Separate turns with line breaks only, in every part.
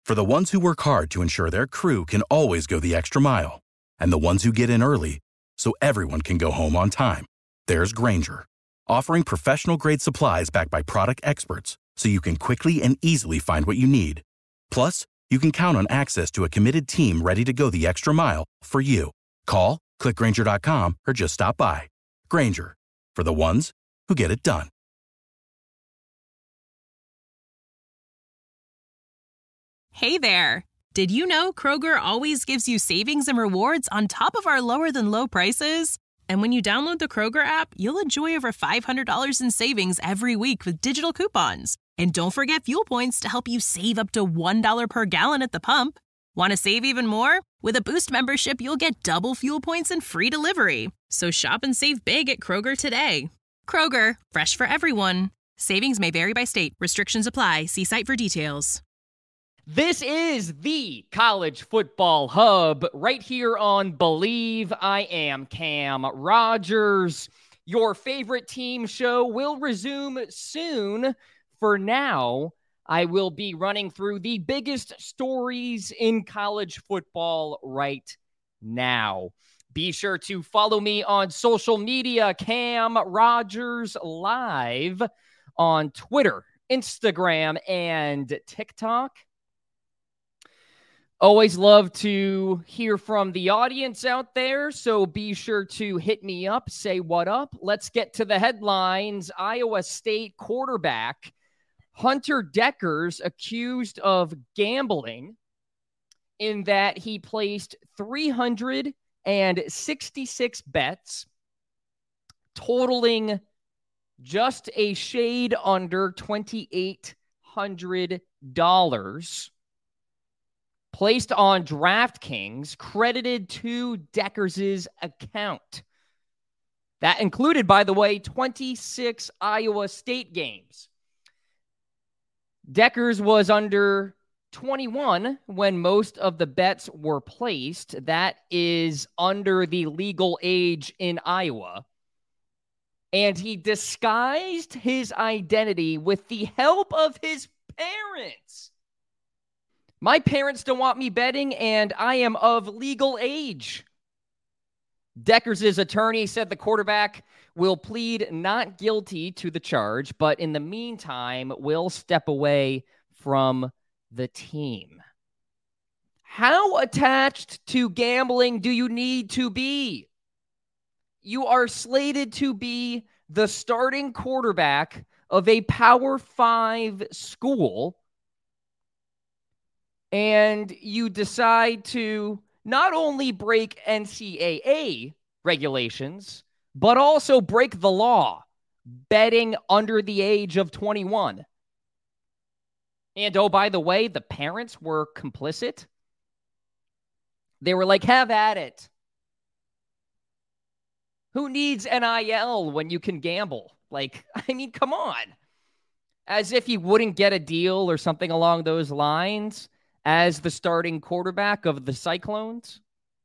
For the ones who work hard to ensure their crew can always go the extra mile, and the ones who get in early so everyone can go home on time, there's Grainger, offering professional-grade supplies backed by product experts so you can quickly and easily find what you need. Plus, you can count on access to a committed team ready to go the extra mile for you. Call, click Grainger.com, or just stop by. Grainger, for the ones who get it done.
Hey there! Did you know Kroger always gives you savings and rewards on top of our lower-than-low prices? And when you download the Kroger app, you'll enjoy over $500 in savings every week with digital coupons. And don't forget Fuel Points to help you save up to $1 per gallon at the pump. Want to save even more? With a Boost membership, you'll get double Fuel Points and free delivery. So shop and save big at Kroger today. Kroger, fresh for everyone. Savings may vary by state. Restrictions apply. See site for details.
This is the College Football Hub right here on Believe. I am Cam Rogers. Your favorite team show will resume soon. For now, I will be running through the biggest stories in college football right now. Be sure to follow me on social media, Cam Rogers Live, on Twitter, Instagram, and TikTok. Always love to hear from the audience out there, so be sure to hit me up, say what up. Let's get to the headlines. Iowa State quarterback Hunter Dekkers accused of gambling in that he placed 366 bets, totaling just a shade under $2,800, placed on DraftKings, credited to Dekkers' account. That included, by the way, 26 Iowa State games. Dekkers was under 21 when most of the bets were placed. That is under the legal age in Iowa. And he disguised his identity with the help of his parents. My parents don't want me betting, and I am of legal age. Dekkers' attorney said the quarterback will plead not guilty to the charge, but in the meantime will step away from the team. How attached to gambling do you need to be? You are slated to be the starting quarterback of a Power 5 school, and you decide to not only break NCAA regulations, but also break the law, betting under the age of 21. And oh, by the way, the parents were complicit. They were like, have at it. Who needs NIL when you can gamble? Like, I mean, come on. As if he wouldn't get a deal or something along those lines as the starting quarterback of the Cyclones.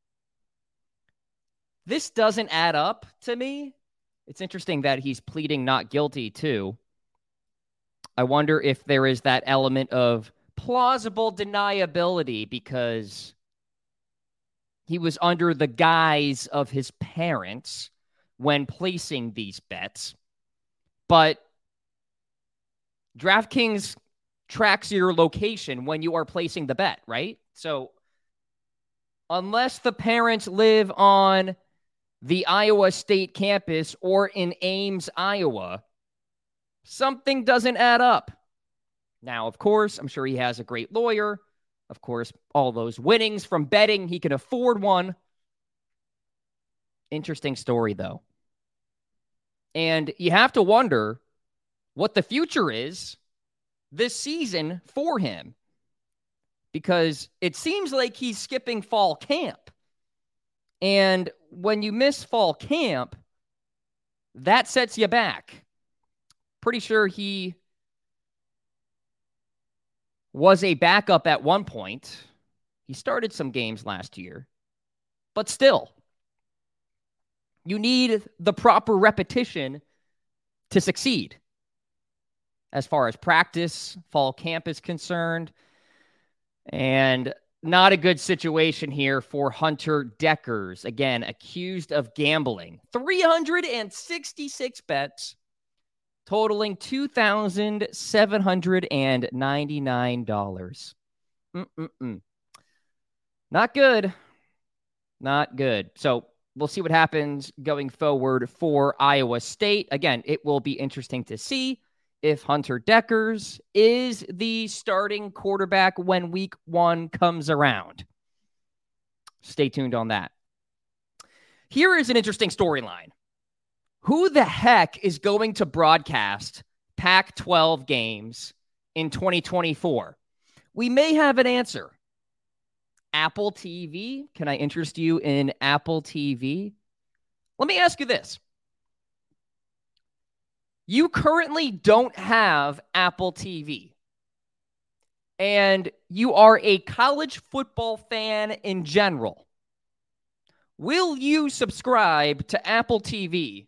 This doesn't add up to me. It's interesting that he's pleading not guilty, too. I wonder if there is that element of plausible deniability because he was under the guise of his parents when placing these bets. But DraftKings tracks your location when you are placing the bet, right? So unless the parents live on the Iowa State campus or in Ames, Iowa, something doesn't add up. Now, of course, I'm sure he has a great lawyer. Of course, all those winnings from betting, he can afford one. Interesting story, though. And you have to wonder what the future is this season for him, because it seems like he's skipping fall camp. And when you miss fall camp, that sets you back. Pretty sure he was a backup at one point. He started some games last year. But still, you need the proper repetition to succeed. As far as practice, fall camp is concerned, And not a good situation here for Hunter Dekkers. Again, accused of gambling. 366 bets, totaling $2,799. Not good. Not good. So we'll see what happens going forward for Iowa State. Again, it will be interesting to see if Hunter Dekkers is the starting quarterback when week 1 comes around. Stay tuned on that. Here is an interesting storyline. Who the heck is going to broadcast Pac-12 games in 2024? We may have an answer. Apple TV? Can I interest you in Apple TV? Let me ask you this. You currently don't have Apple TV, and you are a college football fan in general. Will you subscribe to Apple TV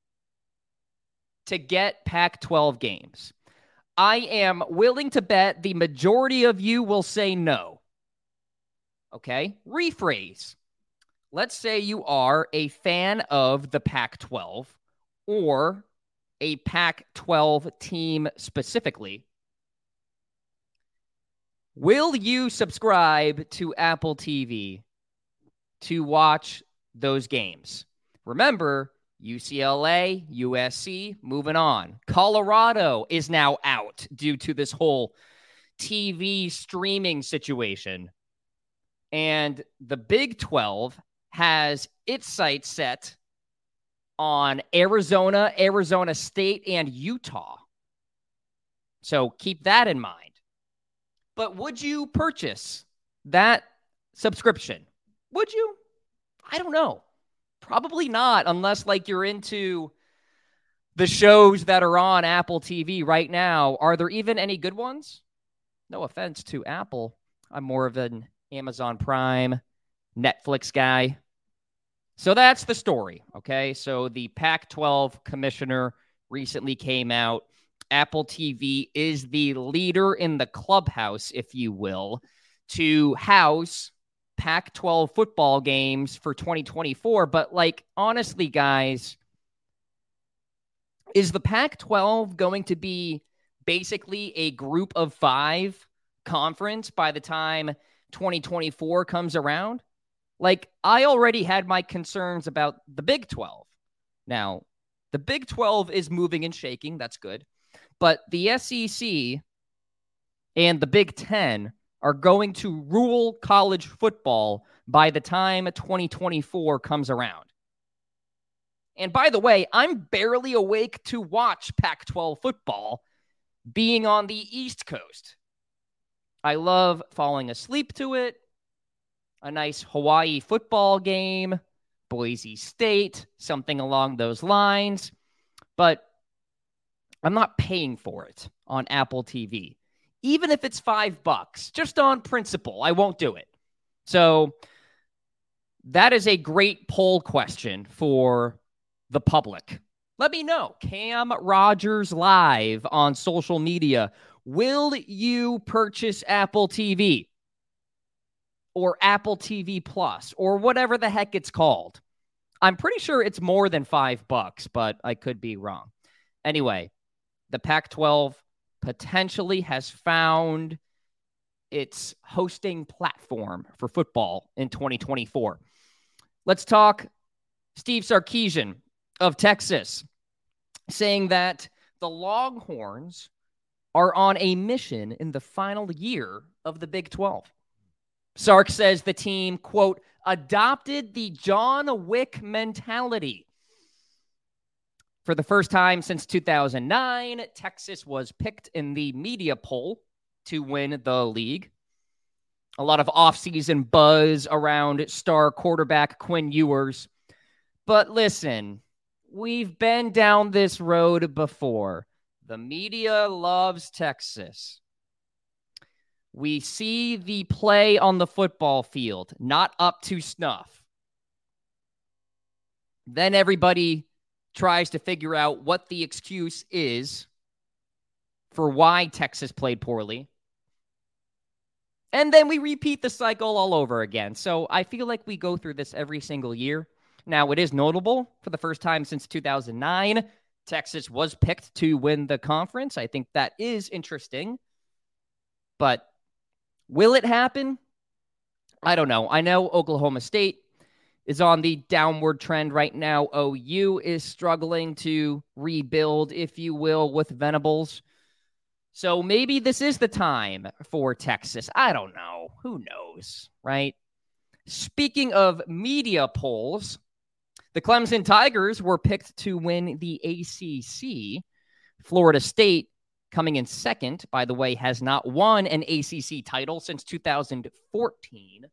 to get Pac-12 games? I am willing to bet the majority of you will say no. Okay, rephrase. Let's say you are a fan of the Pac-12 or a Pac-12 team specifically. Will you subscribe to Apple TV to watch those games? Remember, UCLA, USC, moving on. Colorado is now out due to this whole TV streaming situation. And the Big 12 has its sights set on Arizona, Arizona State, and Utah. So keep that in mind. But would you purchase that subscription? Would you? I don't know. Probably not, unless like you're into the shows that are on Apple TV right now. Are there even any good ones? No offense to Apple. I'm more of an Amazon Prime, Netflix guy. So that's the story, okay? So the Pac-12 commissioner recently came out. Apple TV is the leader in the clubhouse, if you will, to house Pac-12 football games for 2024. But, like, honestly, guys, is the Pac-12 going to be basically a group of 5 conference by the time 2024 comes around? Like, I already had my concerns about the Big 12. Now, the Big 12 is moving and shaking. That's good. But the SEC and the Big 10 are going to rule college football by the time 2024 comes around. And by the way, I'm barely awake to watch Pac-12 football being on the East Coast. I love falling asleep to it. A nice Hawaii football game, Boise State, something along those lines. But I'm not paying for it on Apple TV. Even if it's $5, just on principle, I won't do it. So that is a great poll question for the public. Let me know. Cam Rogers Live on social media. Will you purchase Apple TV? Or Apple TV Plus, or whatever the heck it's called. I'm pretty sure it's more than $5, but I could be wrong. Anyway, the Pac-12 potentially has found its hosting platform for football in 2024. Let's talk Steve Sarkisian of Texas, saying that the Longhorns are on a mission in the final year of the Big 12. Sark says the team, quote, adopted the John Wick mentality. For the first time since 2009, Texas was picked in the media poll to win the league. A lot of offseason buzz around star quarterback Quinn Ewers. But listen, we've been down this road before. The media loves Texas. We see the play on the football field, not up to snuff. Then everybody tries to figure out what the excuse is for why Texas played poorly. And then we repeat the cycle all over again. So I feel like we go through this every single year. Now, it is notable for the first time since 2009, Texas was picked to win the conference. I think that is interesting. But will it happen? I don't know. I know Oklahoma State is on the downward trend right now. OU is struggling to rebuild, if you will, with Venables. So maybe this is the time for Texas. I don't know. Who knows, right? Speaking of media polls, the Clemson Tigers were picked to win the ACC. Florida State, coming in second, by the way, has not won an ACC title since 2014.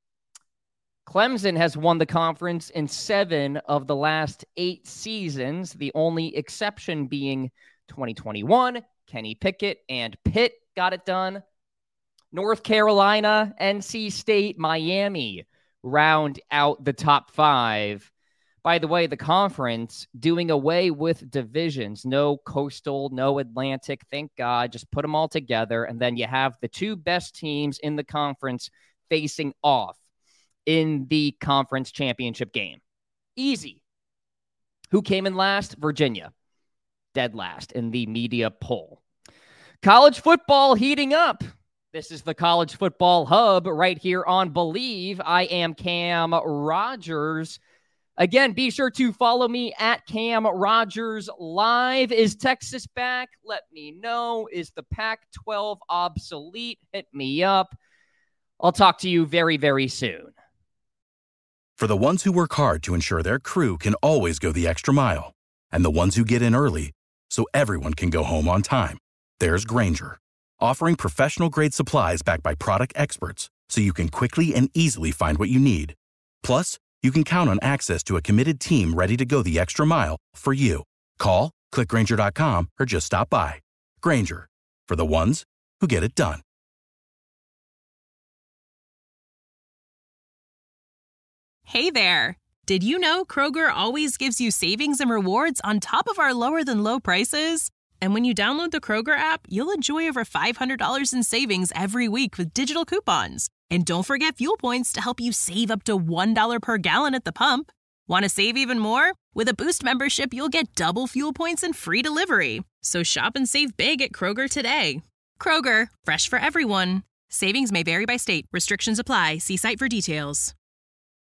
Clemson has won the conference in 7 of the last 8 seasons, the only exception being 2021. Kenny Pickett and Pitt got it done. North Carolina, NC State, Miami round out the top 5. By the way, the conference doing away with divisions. No Coastal, no Atlantic. Thank God. Just put them all together. And then you have the 2 best teams in the conference facing off in the conference championship game. Easy. Who came in last? Virginia. Dead last in the media poll. College football heating up. This is the College Football Hub right here on Believe. I am Cam Rogers. Again, be sure to follow me at Cam Rogers Live. Is Texas back? Let me know. Is the Pac-12 obsolete? Hit me up. I'll talk to you very, very soon.
For the ones who work hard to ensure their crew can always go the extra mile, and the ones who get in early so everyone can go home on time, there's Grainger, offering professional-grade supplies backed by product experts so you can quickly and easily find what you need. Plus, you can count on access to a committed team ready to go the extra mile for you. Call, click Grainger.com, or just stop by. Grainger, for the ones who get it done.
Hey there. Did you know Kroger always gives you savings and rewards on top of our lower-than-low prices? And when you download the Kroger app, you'll enjoy over $500 in savings every week with digital coupons. And don't forget fuel points to help you save up to $1 per gallon at the pump. Want to save even more? With a Boost membership, you'll get double fuel points and free delivery. So shop and save big at Kroger today. Kroger, fresh for everyone. Savings may vary by state. Restrictions apply. See site for details.